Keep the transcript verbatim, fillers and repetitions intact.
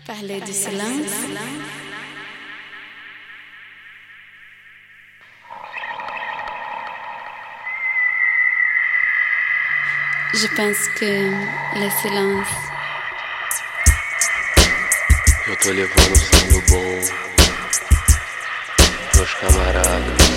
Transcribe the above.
Parler du silence. Je pense que le silence. Eu tô levando sangue bom, meus camaradas.